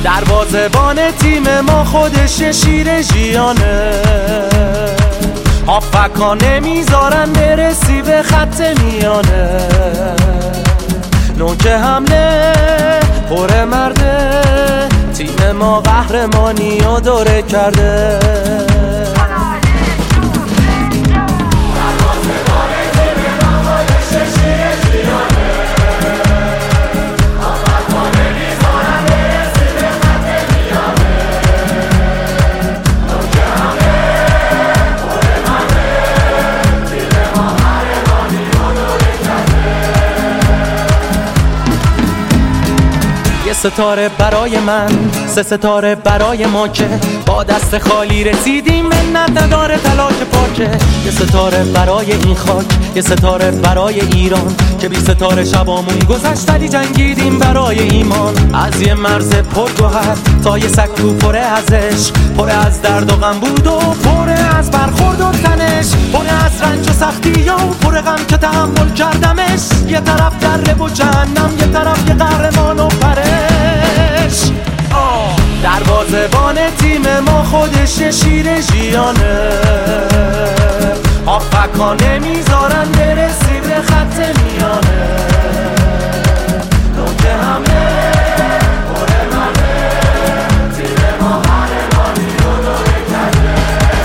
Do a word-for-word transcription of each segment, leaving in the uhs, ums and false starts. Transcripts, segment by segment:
دروازه‌بان تیم ما خودش شیر ژیانه، هافکا نمیذارن برسی به خط میانه، نوک حمله پر مرده، تیم ما قهرمانی و دوره کرده. یه ستاره برای من، سه ستاره برای ما که با دست خالی رسیدیم، منت نداره طلا که پاکه. یه ستاره برای این خاک، یه ستاره برای ایران که بی ستاره شبامون گذشت ولی جنگیدیم برای ایمان. از یه مرز پرگوهر تا یه سکو پره ازش، پره از درد و غم بود و پره از برخورد و تنش، پره از رنج و سختی و پره غم که تحمل کردمش. یه طرف دره و جهنم، یه طرف یه قهرمان و پرش. دروازه‌بان تیم ما خودش شیر ژیانه، هافکا نمیذارن برسی به خط میانه، نوک حمله پر مرده، تیم ما قهرمانی رو دوره کرده.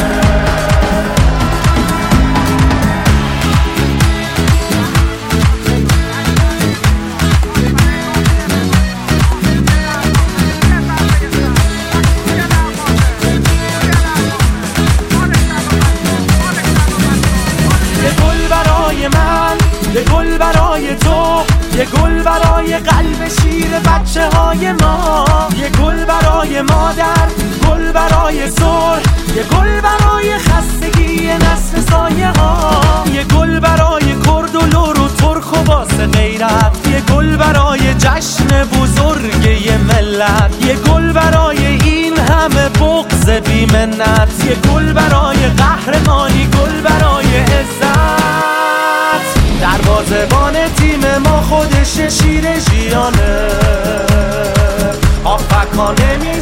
یه گل برای تو، یه گل برای قلب شیر بچه های ما، یه گل برای مادر، گل برای صلح، یه گل برای خستگی نسل سایه ها، یه گل برای کرد و لور و ترک و واسه غیرت، یه گل برای جشن بزرگ یه ملت، یه گل برای این همه بغض بی منت، یه گل برای قهرمانی، گل برای عزت. دروازه‌بان تیم ما خودش شیر ژیانه، هافکا نمی